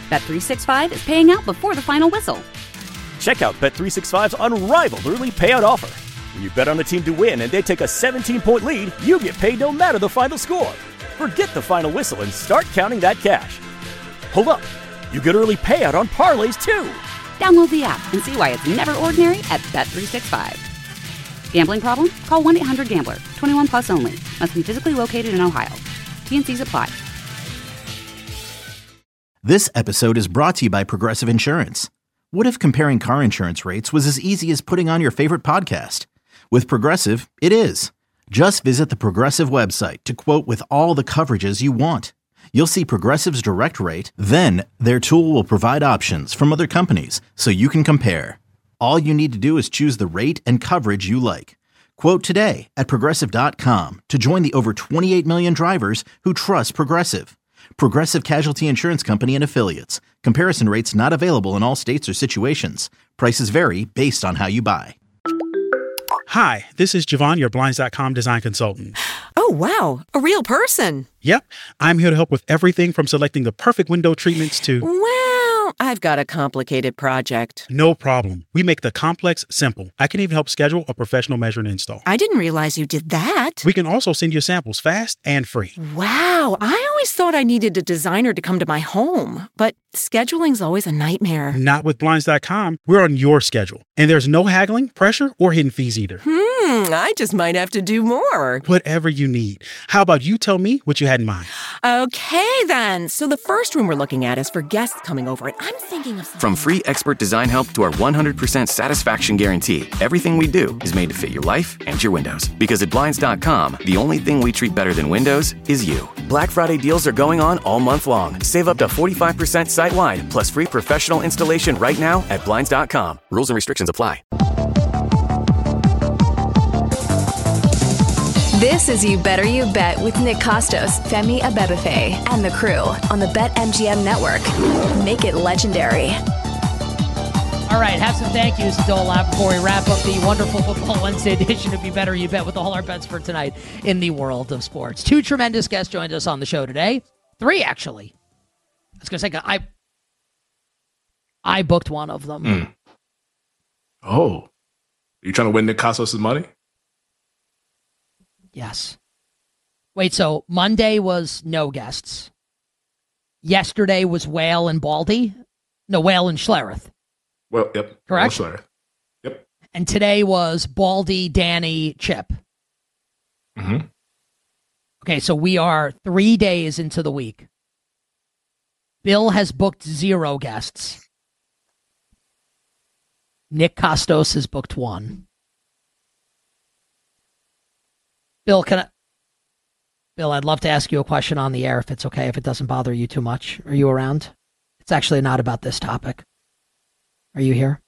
Bet365 is paying out before the final whistle. Check out Bet365's unrivaled early payout offer. When you bet on a team to win and they take a 17-point lead, you get paid no matter the final score. Forget the final whistle and start counting that cash. Hold up. You get early payout on parlays, too. Download the app and see why it's never ordinary at Bet365. Gambling problem? Call 1-800-GAMBLER. 21 plus only. Must be physically located in Ohio. T&Cs apply. This episode is brought to you by Progressive Insurance. What if comparing car insurance rates was as easy as putting on your favorite podcast? With Progressive, it is. Just visit the Progressive website to quote with all the coverages you want. You'll see Progressive's direct rate, then their tool will provide options from other companies so you can compare. All you need to do is choose the rate and coverage you like. Quote today at Progressive.com to join the over 28 million drivers who trust Progressive. Progressive Casualty Insurance Company and Affiliates. Comparison rates not available in all states or situations. Prices vary based on how you buy. Hi, this is Javon, your Blinds.com design consultant. Oh, wow. A real person. Yep. I'm here to help with everything from selecting the perfect window treatments to... Well, I've got a complicated project. No problem. We make the complex simple. I can even help schedule a professional measure and install. I didn't realize you did that. We can also send you samples fast and free. Wow. I always thought I needed a designer to come to my home, but scheduling's always a nightmare. Not with Blinds.com. We're on your schedule. And there's no haggling, pressure, or hidden fees either. I just might have to do more. Whatever you need. How about you tell me what you had in mind? Okay, then. So the first room we're looking at is for guests coming over, and I'm thinking of... From free expert design help to our 100% satisfaction guarantee, everything we do is made to fit your life and your windows. Because at Blinds.com, the only thing we treat better than windows is you. Black Friday deals are going on all month long. Save up to 45% site-wide, plus free professional installation right now at Blinds.com. Rules and restrictions apply. This is You Better You Bet with Nick Costos, Femi Abebefe, and the crew on the BetMGM network. Make it legendary. All right, have some thank yous to dole out before we wrap up the wonderful Football Wednesday edition of You Better You Bet with all our bets for tonight in the world of sports. Two tremendous guests joined us on the show today. Three, actually. I was going to say, I booked one of them. Oh. Are you trying to win Nick Costos' money? Yes. Wait, so Monday was no guests. Yesterday was Whale and Baldy. No, Whale and Schlereth. Well, yep. Correct? Schlereth. Yep. And today was Baldy, Danny, Chip. Mm-hmm. Okay, so we are 3 days into the week. Bill has booked 0 guests. Nick Costos has booked 1. Bill, Bill, I'd love to ask you a question on the air if it's okay, if it doesn't bother you too much. Are you around? It's actually not about this topic. Are you here?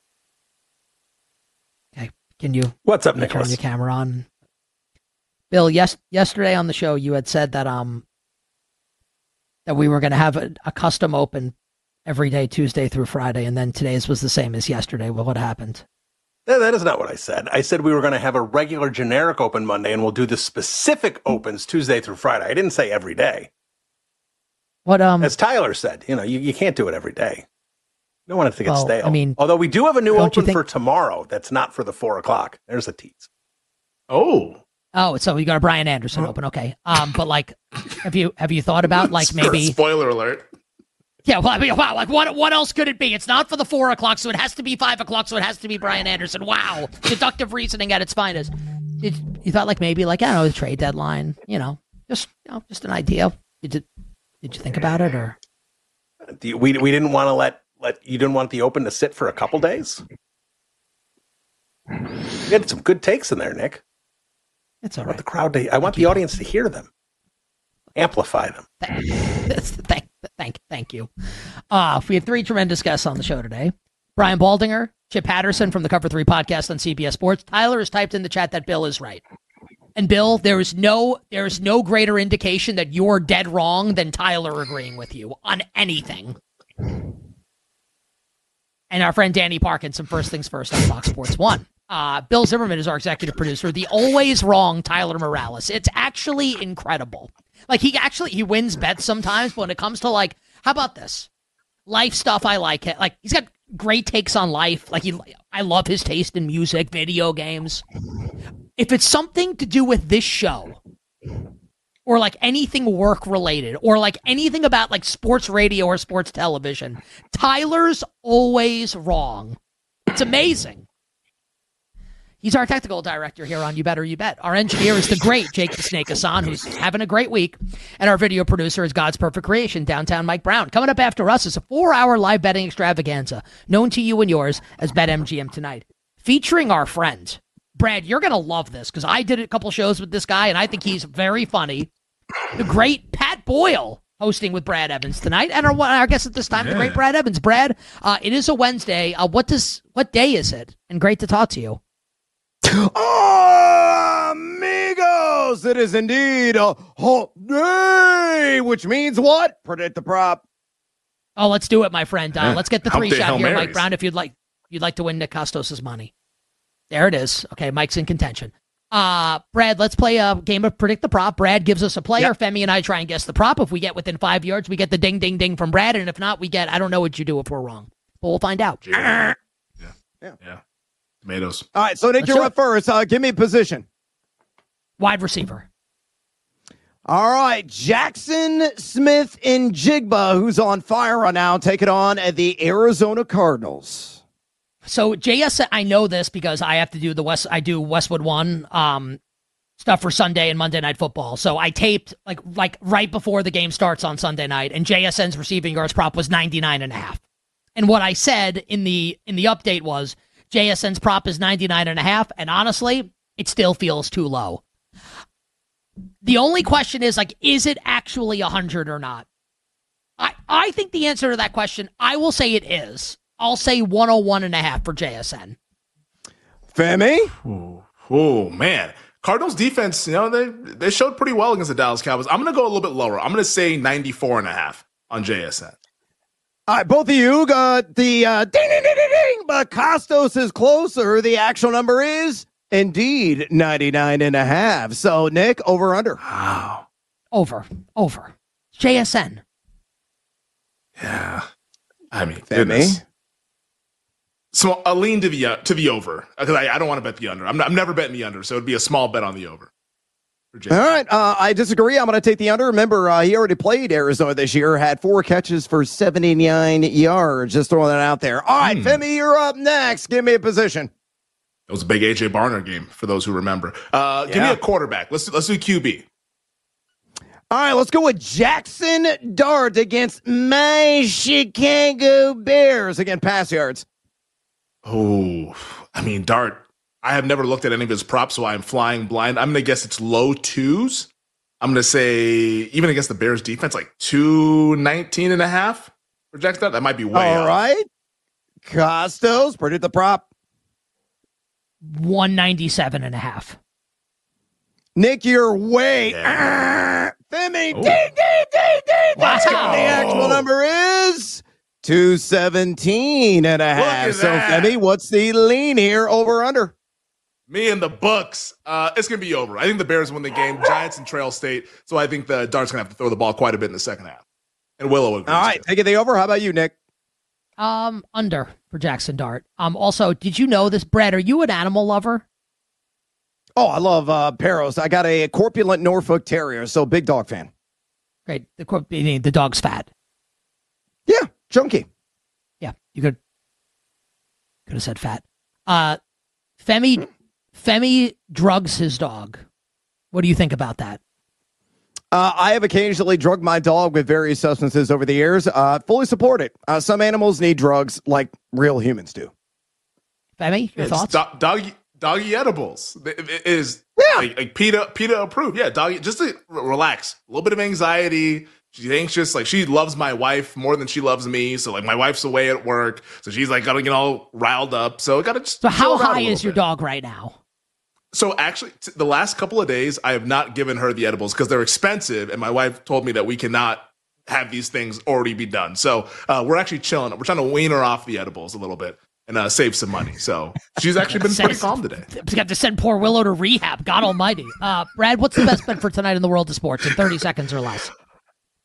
Okay, can you... What's up, Nicholas? Nicholas? Turn your camera on. Bill, yesterday on the show, you had said that that we were going to have a custom open every day, Tuesday through Friday, and then today's was the same as yesterday. Well, what happened? That is not what I said. I said we were going to have a regular generic open Monday, and we'll do the specific opens Tuesday through Friday. I didn't say every day. What? As Tyler said, you can't do it every day. You don't want it to get stale. I mean, although we do have a new open for tomorrow that's not for the 4 o'clock. There's a tease. Oh, so you got a Brian Anderson open, okay? But like, have you thought about like maybe spoiler alert? Yeah, well, I mean, wow, like what else could it be? It's not for the 4 o'clock, so it has to be 5 o'clock, so it has to be Brian Anderson. Wow, deductive reasoning at its finest. You thought like maybe like, I don't know, the trade deadline, just an idea. Did you think about it, or we didn't want to let you didn't want the open to sit for a couple days? You had some good takes in there, Nick. It's all right. I want the crowd I want the audience to hear them, amplify them. Thank you. We had 3 tremendous guests on the show today. Brian Baldinger, Chip Patterson from the Cover 3 podcast on CBS Sports. Tyler has typed in the chat that Bill is right. And Bill, there is no greater indication that you're dead wrong than Tyler agreeing with you on anything. And our friend Danny Parkinson, First Things First on Fox Sports 1. Bill Zimmerman is our executive producer, the always wrong Tyler Morales. It's actually incredible. Like, he wins bets sometimes, but when it comes to, like, how about this? Life stuff, I like it. Like, he's got great takes on life. Like, I love his taste in music, video games. If it's something to do with this show, or like anything work related, or like anything about like sports radio or sports television, Tyler's always wrong. It's amazing. He's our technical director here on You Better You Bet. Our engineer is the great Jake the Snake Hassan, who's having a great week. And our video producer is God's Perfect Creation, downtown Mike Brown. Coming up after us is a 4-hour live betting extravaganza, known to you and yours as BetMGM Tonight, featuring our friend. Brad, you're going to love this, because I did a couple shows with this guy, and I think he's very funny. The great Pat Boyle hosting with Brad Evans tonight. And our guest at this time, the great Brad Evans. Brad, it is a Wednesday. What day is it? And great to talk to you. Oh, amigos, it is indeed a hot day, which means what? Predict the prop. Oh, let's do it, my friend. Let's get the Hump day, three-shot Hail here, Marys. Mike Brown, if you'd like to win Nick Costos' money. There it is. Okay, Mike's in contention. Brad, let's play a game of Predict the Prop. Brad gives us a player. Yep. Femi and I try and guess the prop. If we get within 5 yards, we get the ding, ding, ding from Brad. And if not, we get, I don't know what you do if we're wrong. But we'll find out. Yeah. Tomatoes. All right, so Nick, you're up first. Give me a position. Wide receiver. All right, Jackson Smith and Jigba, who's on fire right now, taking on the Arizona Cardinals. So JS, I know this because I have to do I do Westwood One stuff for Sunday and Monday Night Football. So I taped like right before the game starts on Sunday night, and JSN's receiving yards prop was 99.5. And what I said in the update was JSN's prop is 99.5, and honestly, it still feels too low. The only question is, like, is it actually 100 or not? I think the answer to that question, I will say it is. I'll say 101.5 for JSN. Femi? Oh, man. Cardinals defense, they showed pretty well against the Dallas Cowboys. I'm going to go a little bit lower. I'm going to say 94.5 on JSN. All right, both of you got the ding, ding, ding, ding, ding, but Costos is closer. The actual number is indeed 99.5. So, Nick, over under? Wow. Over. JSN. Yeah. I mean, Femi? goodness. So I'll lean to the over, because I don't want to bet the under. I'm never betting the under, so it'd be a small bet on the over. All right, I disagree. I'm going to take the under. Remember, he already played Arizona this year, had 4 catches for 79 yards. Just throwing that out there. All right, Femi, you're up next. Give me a position. It was a big A.J. Barner game, for those who remember. Give me a quarterback. Let's do QB. All right, let's go with Jackson Dart against my Chicago Bears. Again, pass yards. Oh, I mean, Dart, I have never looked at any of his props, so I'm flying blind. I'm going to guess it's low 2s. I'm going to say, even against the Bears defense, like 219.5 for Jackson Dart. That might be way All up. right. Costos, predict the prop. 197.5. Nick, you're way. Femi, ding, ding, ding, ding. Let's go. The actual number is 217.5. So, Femi, what's the lean here? Over under? Me and the books. It's going to be over. I think the Bears win the game. Giants and Trail State. So I think the Dart's going to have to throw the ball quite a bit in the second half. And Willow agrees. All right, taking the over. How about you, Nick? Under for Jackson Dart. Also, did you know this, Brad? Are you an animal lover? Oh, I love Paros. I got a corpulent Norfolk Terrier, so big dog fan. Great. The dog's fat. Yeah, chunky. Yeah, you could have said fat. Femi drugs his dog. What do you think about that? I have occasionally drugged my dog with various substances over the years. Fully support it. Some animals need drugs like real humans do. Femi, your thoughts? Doggy edibles. It is like PETA approved. Yeah, doggy, just to relax. A little bit of anxiety. She's anxious. Like, she loves my wife more than she loves me. So, like, my wife's away at work. So she's like got to get all riled up. So got to just. So how high is your dog right now? So actually, the last couple of days, I have not given her the edibles because they're expensive, and my wife told me that we cannot have these things already be done. So we're actually chilling. We're trying to wean her off the edibles a little bit and save some money. So she's actually been pretty calm today. We got to send poor Willow to rehab. God almighty. Brad, what's the best bet for tonight in the world of sports in 30 seconds or less?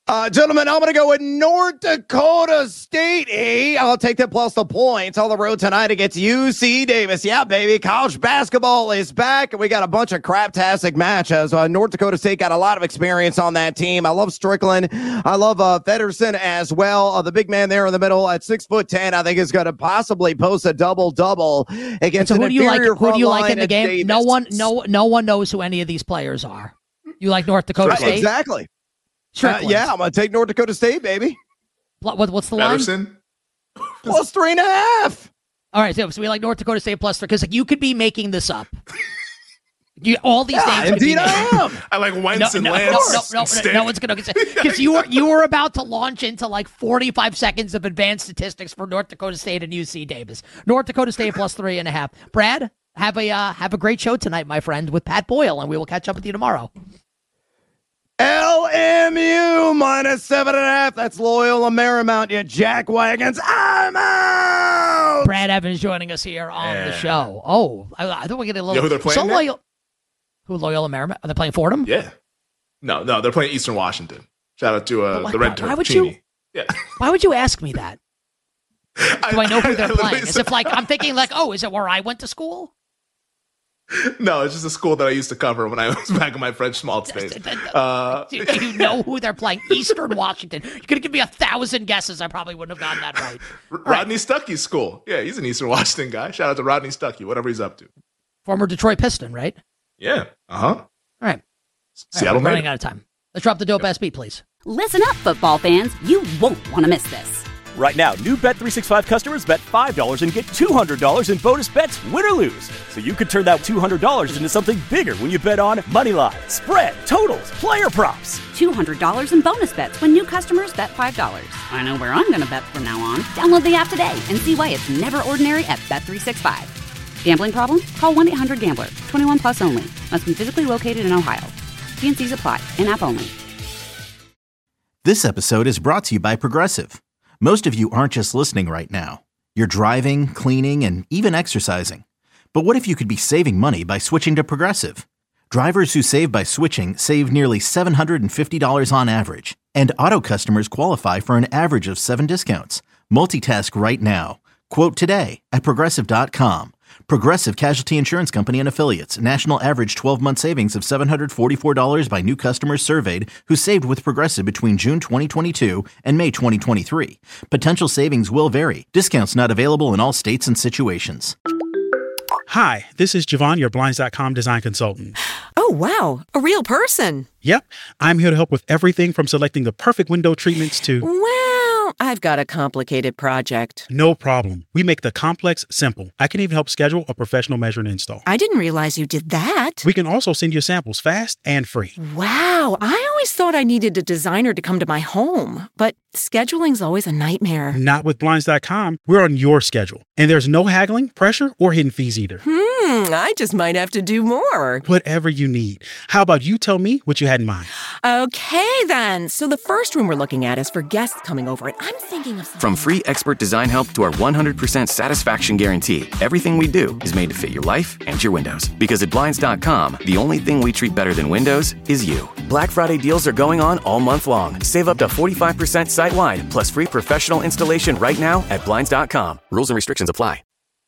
Gentlemen, I'm going to go with North Dakota State. I'll take that plus the points on the road tonight against UC Davis. Yeah, baby. College basketball is back, and we got a bunch of craptastic matches. North Dakota State got a lot of experience on that team. I love Strickland. I love Feddersen as well. The big man there in the middle at 6'10", I think is going to possibly post a double-double against an inferior who do you like in the game? Davis. No one knows who any of these players are. You like North Dakota State? Exactly. Yeah, I'm going to take North Dakota State, baby. What's the line? Plus 3.5. All right, so we like North Dakota State plus 3, because you could be making this up. All these names. Indeed, I am. I like Wentz and Lance. No one's going to, because you were about to launch into like 45 seconds of advanced statistics for North Dakota State and UC Davis. North Dakota State plus 3.5. Brad, have a great show tonight, my friend, with Pat Boyle, and we will catch up with you tomorrow. LMU minus 7.5. That's Loyola Marymount, you jackwagons. I'm out. Brad Evans joining us here on the show. Oh, I thought we get a little. You know who they're playing? Loyola Marymount? Are they playing Fordham? Yeah. No, they're playing Eastern Washington. Shout out to the Red Turtle. Why would you? Yeah. Why would you ask me that? Do I know who they're playing? As if like I'm thinking like, oh, is it where I went to school? No, it's just a school that I used to cover when I was back in my French small space. Do you know who they're playing? Eastern Washington. You could give me 1,000 guesses. I probably wouldn't have gotten that right. Rodney Stuckey's school. Yeah, he's an Eastern Washington guy. Shout out to Rodney Stuckey, whatever he's up to. Former Detroit Piston, right? Yeah. All right. Seattle we're running out of time. Let's drop the dope ass beat, please. Listen up, football fans. You won't want to miss this. Right now, new Bet365 customers bet $5 and get $200 in bonus bets, win or lose. So you could turn that $200 into something bigger when you bet on money line, spread, totals, player props. $200 in bonus bets when new customers bet $5. I know where I'm going to bet from now on. Download the app today and see why it's never ordinary at Bet365. Gambling problem? Call 1-800-GAMBLER. 21 plus only. Must be physically located in Ohio. T&Cs apply. In-app only. This episode is brought to you by Progressive. Most of you aren't just listening right now. You're driving, cleaning, and even exercising. But what if you could be saving money by switching to Progressive? Drivers who save by switching save nearly $750 on average. And auto customers qualify for an average of 7 discounts. Multitask right now. Quote today at Progressive.com. Progressive Casualty Insurance Company and Affiliates. National average 12-month savings of $744 by new customers surveyed who saved with Progressive between June 2022 and May 2023. Potential savings will vary. Discounts not available in all states and situations. Hi, this is Javon, your Blinds.com design consultant. Oh, wow. A real person. Yep. I'm here to help with everything from selecting the perfect window treatments to... Well, I've got a complicated project. No problem. We make the complex simple. I can even help schedule a professional measure and install. I didn't realize you did that. We can also send you samples fast and free. Wow. I always thought I needed a designer to come to my home, but scheduling's always a nightmare. Not with Blinds.com. We're on your schedule. And there's no haggling, pressure, or hidden fees either. I just might have to do more. Whatever you need. How about you tell me what you had in mind? Okay, then. So the first room we're looking at is for guests coming over, and I'm thinking of something. From free expert design help to our 100% satisfaction guarantee, everything we do is made to fit your life and your windows. Because at Blinds.com, the only thing we treat better than windows is you. Black Friday deals are going on all month long. Save up to 45% site-wide, plus free professional installation right now at Blinds.com. Rules and restrictions apply.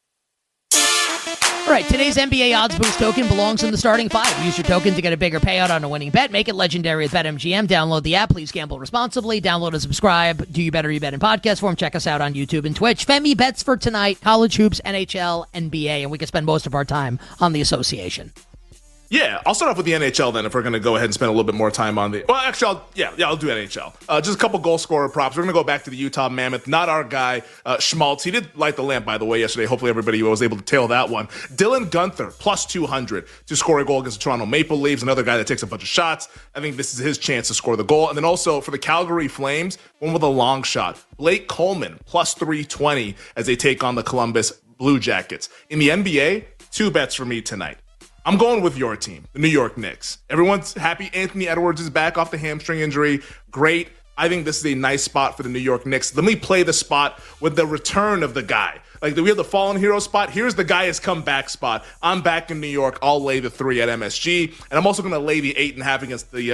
All right, today's NBA Odds Boost token belongs in the starting 5. Use your token to get a bigger payout on a winning bet. Make it legendary with BetMGM. Download the app. Please gamble responsibly. Download and subscribe. Do You Better You Bet in podcast form. Check us out on YouTube and Twitch. Femi bets for tonight. College hoops, NHL, NBA, and we can spend most of our time on the association. Yeah, I'll start off with the NHL then if we're going to go ahead and spend a little bit more time on the... Well, actually, I'll do NHL. Just a couple goal scorer props. We're going to go back to the Utah Mammoth. Not our guy, Schmaltz. He did light the lamp, by the way, yesterday. Hopefully everybody was able to tail that one. Dylan Guenther, plus 200 to score a goal against the Toronto Maple Leafs. Another guy that takes a bunch of shots. I think this is his chance to score the goal. And then also for the Calgary Flames, one with a long shot. Blake Coleman, plus 320 as they take on the Columbus Blue Jackets. In the NBA, 2 bets for me tonight. I'm going with your team, the New York Knicks. Everyone's happy Anthony Edwards is back off the hamstring injury. Great. I think this is a nice spot for the New York Knicks. Let me play the spot with the return of the guy. Like, we have the fallen hero spot. Here's the guy has come back spot. I'm back in New York. I'll lay the 3 at MSG. And I'm also going to lay the 8.5 against the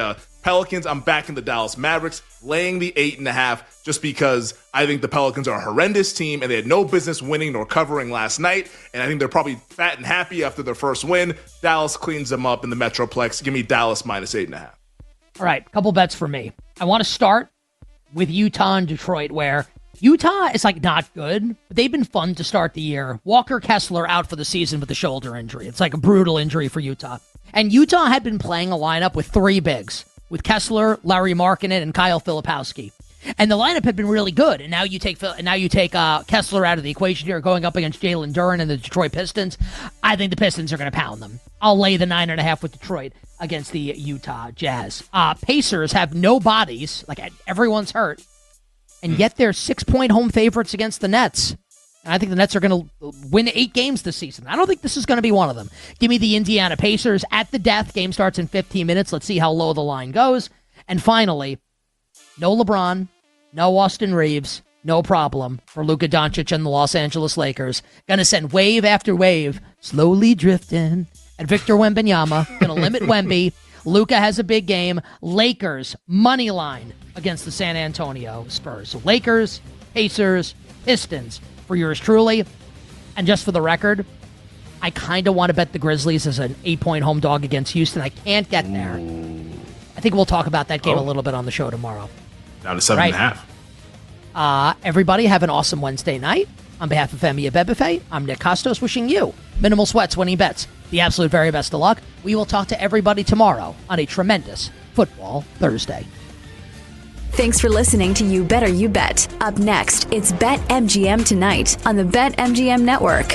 Pelicans, I'm backing the Dallas Mavericks, laying the 8.5, just because I think the Pelicans are a horrendous team and they had no business winning nor covering last night. And I think they're probably fat and happy after their first win. Dallas cleans them up in the Metroplex. Give me Dallas minus 8.5. All right, couple bets for me. I want to start with Utah and Detroit, where Utah is not good, but they've been fun to start the year. Walker Kessler out for the season with a shoulder injury. It's like a brutal injury for Utah. And Utah had been playing a lineup with three bigs, with Kessler, Larry Markkinen, and Kyle Filipowski. And the lineup had been really good. And now you take Kessler out of the equation here, going up against Jalen Duren and the Detroit Pistons. I think the Pistons are going to pound them. I'll lay the 9.5 with Detroit against the Utah Jazz. Pacers have no bodies, everyone's hurt, and yet they're 6-point home favorites against the Nets. And I think the Nets are going to win 8 games this season. I don't think this is going to be one of them. Give me the Indiana Pacers at the death. Game starts in 15 minutes. Let's see how low the line goes. And finally, no LeBron, no Austin Reeves, no problem for Luka Doncic and the Los Angeles Lakers. Going to send wave after wave, slowly drifting. And Victor Wembanyama, going to limit Wemby. Luka has a big game. Lakers, money line against the San Antonio Spurs. So Lakers, Pacers, Pistons for yours truly. And just for the record, I kind of want to bet the Grizzlies as an 8-point home dog against Houston. I can't get there. I think we'll talk about that game a little bit on the show tomorrow. Down to 7.5. Everybody have an awesome Wednesday night. On behalf of Femi Abebefe, I'm Nick Costos wishing you minimal sweats, winning bets, the absolute very best of luck. We will talk to everybody tomorrow on a tremendous Football Thursday. Thanks for listening to You Better You Bet. Up next, it's BetMGM Tonight on the BetMGM Network.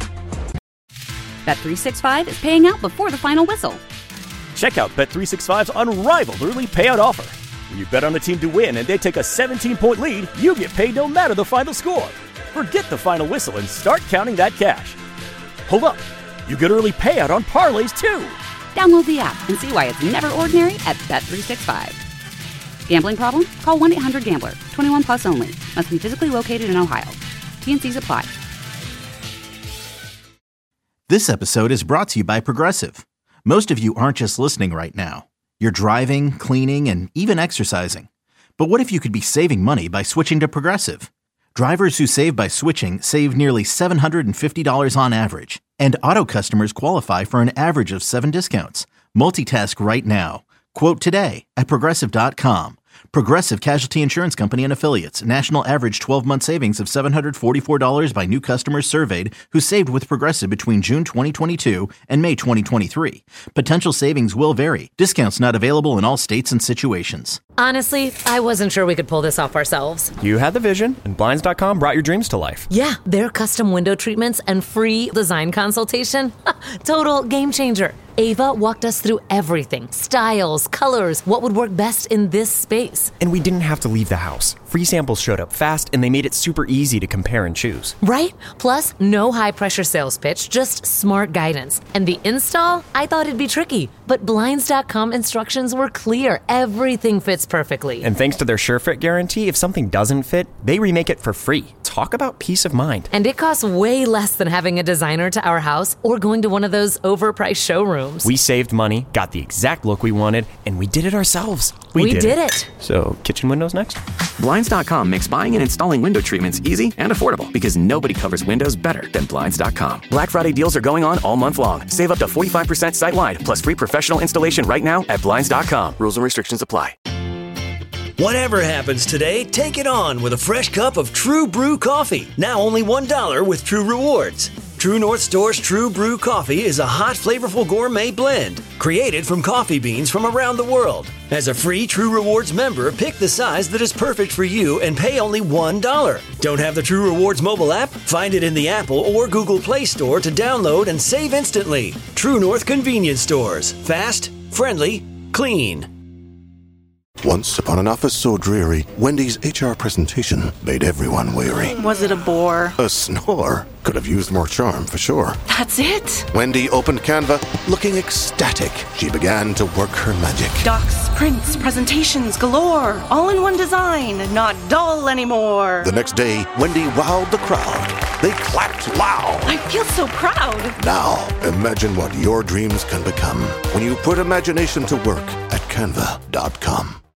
Bet365 is paying out before the final whistle. Check out Bet365's unrivaled early payout offer. When you bet on a team to win and they take a 17-point lead, you get paid no matter the final score. Forget the final whistle and start counting that cash. Hold up. You get early payout on parlays, too. Download the app and see why it's never ordinary at Bet365. Gambling problem? Call 1-800-GAMBLER. 21 plus only. Must be physically located in Ohio. T&Cs apply. This episode is brought to you by Progressive. Most of you aren't just listening right now. You're driving, cleaning, and even exercising. But what if you could be saving money by switching to Progressive? Drivers who save by switching save nearly $750 on average. And auto customers qualify for an average of 7 discounts. Multitask right now. Quote today at Progressive.com. Progressive Casualty Insurance Company and Affiliates. National average 12-month savings of $744 by new customers surveyed who saved with Progressive between June 2022 and May 2023. Potential savings will vary. Discounts not available in all states and situations. Honestly, I wasn't sure we could pull this off ourselves. You had the vision, and Blinds.com brought your dreams to life. Yeah, their custom window treatments and free design consultation. Total game changer. Ava walked us through everything. Styles, colors, what would work best in this space. And we didn't have to leave the house. Free samples showed up fast, and they made it super easy to compare and choose. Right? Plus, no high-pressure sales pitch, just smart guidance. And the install? I thought it'd be tricky, but Blinds.com instructions were clear. Everything fits perfectly. And thanks to their SureFit guarantee, if something doesn't fit, they remake it for free. Talk about peace of mind. And it costs way less than having a designer to our house or going to one of those overpriced showrooms. We saved money, got the exact look we wanted, and we did it ourselves. We did it. So, kitchen windows next? Blinds.com makes buying and installing window treatments easy and affordable because nobody covers windows better than Blinds.com. Black Friday deals are going on all month long. Save up to 45% site-wide, plus free professional installation right now at Blinds.com. Rules and restrictions apply. Whatever happens today, take it on with a fresh cup of True Brew coffee. Now only $1 with True Rewards. True North Store's True Brew coffee is a hot, flavorful gourmet blend created from coffee beans from around the world. As a free True Rewards member, pick the size that is perfect for you and pay only $1. Don't have the True Rewards mobile app? Find it in the Apple or Google Play Store to download and save instantly. True North Convenience Stores. Fast, friendly, clean. Once upon an office so dreary, Wendy's HR presentation made everyone weary. Was it a bore? A snore? Could have used more charm, for sure. That's it. Wendy opened Canva, looking ecstatic. She began to work her magic. Docs, prints, presentations galore. All in one design. Not dull anymore. The next day, Wendy wowed the crowd. They clapped loud. I feel so proud. Now, imagine what your dreams can become when you put imagination to work at Canva.com.